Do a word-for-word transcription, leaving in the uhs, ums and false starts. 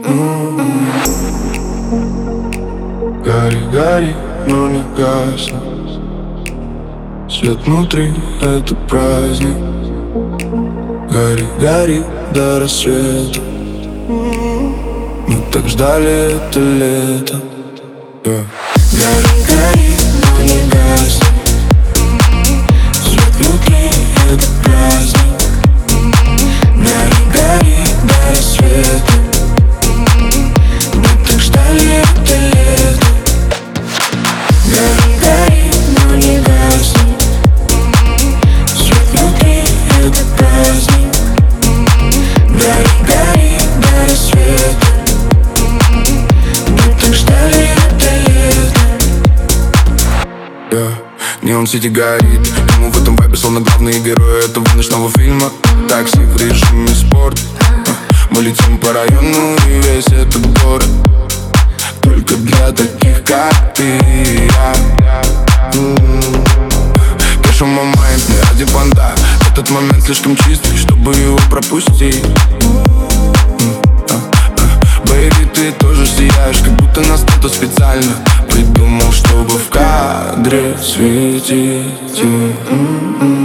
Гори, гори, но не гаснет. Свет внутри — это праздник. Гори, гори до рассвета. Мы так ждали это лето. yeah. Гори, гори, но не гаснет. Свет внутри — это праздник. Гори, гори до рассвета. Мы так ждали это лето. Гори, гори, но не гаснет. Свет внутри — это праздник. Гори, гори до рассвета. Мы так ждали это лето. yeah. Неон Сити горит, ему в этом вайбе словно главные герои этого ночного фильма. Такси в режиме спорт. Мы летим по району и весь этот город только для таких, как ты и я. Кэш on my mind, не ради банда. Этот момент слишком чистый, чтобы его пропустить. Бэйби, ты тоже сияешь, как будто нас кто-то специально придумал, чтобы в кадре светить.